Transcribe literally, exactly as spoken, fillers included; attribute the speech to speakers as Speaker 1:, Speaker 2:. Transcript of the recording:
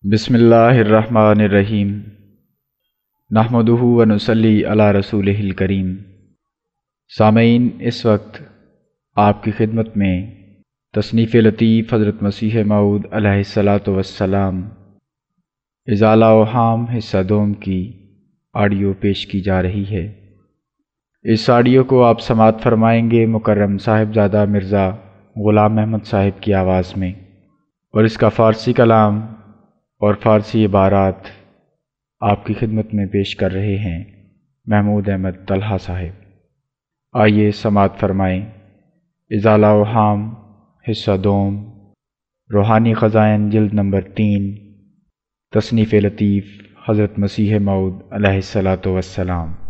Speaker 1: बिस्मिल्लाहिर्रहमानिर्रहीम। नहमदुहु व नुसल्ली अला रसूलिहिल करीम। सामईन, इस वक्त आपकी खिदमत में तसनीफ़ लतीफ़ हज़रत मसीह मऊद अलैहिस्सलातु वस्सलाम इज़ाला औहाम हिस्सा दोम की ऑडियो पेश की जा रही है। इस ऑडियो को आप समाअत फरमाएंगे मुकर्रम साहिबजादा मिर्ज़ा ग़ुलाम अहमद साहिब की आवाज़ में, और इसका फ़ारसी कलाम और फ़ारसी इबारात आपकी खिदमत में पेश कर रहे हैं महमूद अहमद तलहा साहिब। आइए समाअत फरमाएँ। इज़ाला औहाम हिस्सा दोम, रूहानी ख़ज़ाइन, जिल्द नंबर तीन, तसनीफ़ लतीफ़ हज़रत मसीह मऊद अलैहिस्सलातु वस्सलाम।